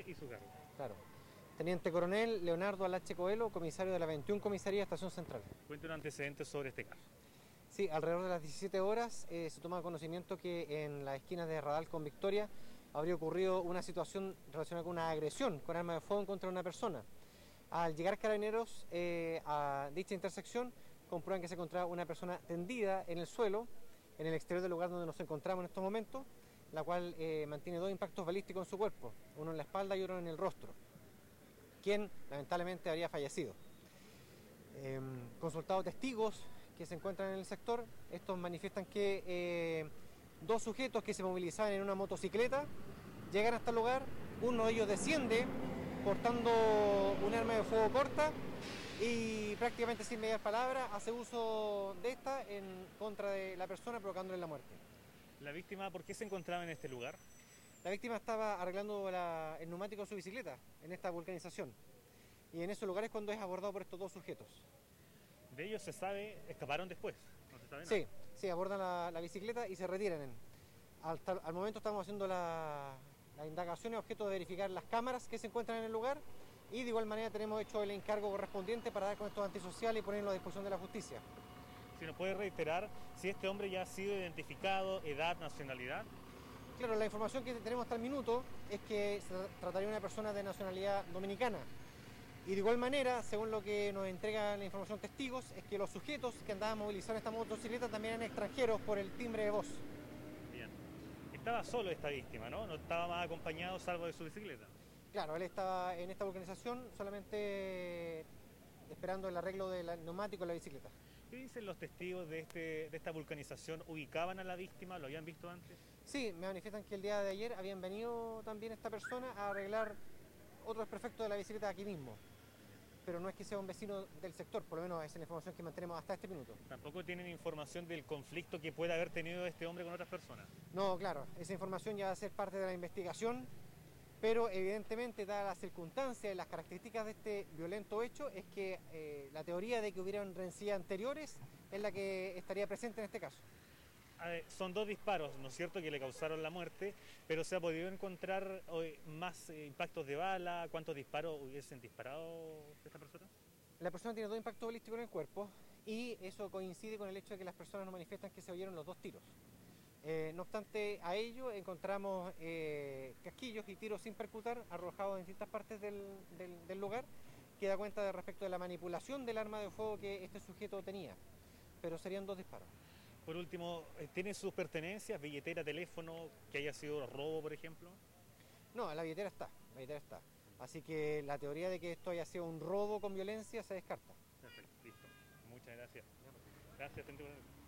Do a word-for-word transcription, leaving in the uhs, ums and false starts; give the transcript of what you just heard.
y su cargo. Claro. Teniente Coronel Leonardo Alache Coelho, comisario de la veintiuna Comisaría Estación Central. Cuente un antecedente sobre este caso. Sí, alrededor de las diecisiete horas eh, se toma conocimiento que en la esquina de Radal con Victoria habría ocurrido una situación relacionada con una agresión con arma de fuego contra una persona. Al llegar Carabineros eh, a dicha intersección, comprueban que se encontraba una persona tendida en el suelo, en el exterior del lugar donde nos encontramos en estos momentos, la cual eh, mantiene dos impactos balísticos en su cuerpo, uno en la espalda y otro en el rostro, quien lamentablemente habría fallecido. Eh, consultado testigos que se encuentran en el sector, estos manifiestan que eh, dos sujetos que se movilizaban en una motocicleta llegan hasta el lugar, uno de ellos desciende portando un arma de fuego corta y prácticamente sin mediar palabras hace uso de esta en contra de la persona, provocándole la muerte. ¿La víctima por qué se encontraba en este lugar? La víctima estaba arreglando la, el neumático de su bicicleta en esta vulcanización y en esos lugares cuando es abordado por estos dos sujetos. De ellos se sabe, escaparon después. No se sabe nada. Sí, sí, abordan la, la bicicleta y se retiran. En, al, al momento estamos haciendo la, la indagación y objeto de verificar las cámaras que se encuentran en el lugar y de igual manera tenemos hecho el encargo correspondiente para dar con estos antisociales y ponerlo a disposición de la justicia. Si nos puede reiterar si este hombre ya ha sido identificado, edad, nacionalidad. Claro, la información que tenemos hasta el minuto es que se trataría de una persona de nacionalidad dominicana. Y de igual manera, según lo que nos entrega la información testigos, es que los sujetos que andaban movilizados en esta motocicleta también eran extranjeros por el timbre de voz. Bien. Estaba solo esta víctima, ¿no? No estaba más acompañado salvo de su bicicleta. Claro, él estaba en esta vulcanización solamente esperando el arreglo del neumático de la bicicleta. ¿Qué dicen los testigos de, este, de esta vulcanización? ¿Ubicaban a la víctima? ¿Lo habían visto antes? Sí, me manifiestan que el día de ayer habían venido también esta persona a arreglar otro desperfecto de la bicicleta aquí mismo. Pero no es que sea un vecino del sector, por lo menos esa es la información que mantenemos hasta este minuto. ¿Tampoco tienen información del conflicto que puede haber tenido este hombre con otras personas? No, claro, esa información ya va a ser parte de la investigación, pero evidentemente, dadas las circunstancias y las características de este violento hecho, es que eh, la teoría de que hubieran rencillas anteriores es la que estaría presente en este caso. Ver, son dos disparos, ¿no es cierto?, que le causaron la muerte, pero ¿se ha podido encontrar hoy más eh, impactos de bala? ¿Cuántos disparos hubiesen disparado esta persona? La persona tiene dos impactos balísticos en el cuerpo y eso coincide con el hecho de que las personas nos manifiestan que se oyeron los dos tiros. Eh, no obstante a ello, encontramos eh, casquillos y tiros sin percutar arrojados en distintas partes del, del, del lugar, que da cuenta de respecto de la manipulación del arma de fuego que este sujeto tenía, pero serían dos disparos. Por último, ¿tiene sus pertenencias, billetera, teléfono, que haya sido robo, por ejemplo? No, la billetera está, la billetera está. Así que la teoría de que esto haya sido un robo con violencia se descarta. Perfecto, listo. Muchas gracias. Gracias, teniente coronel.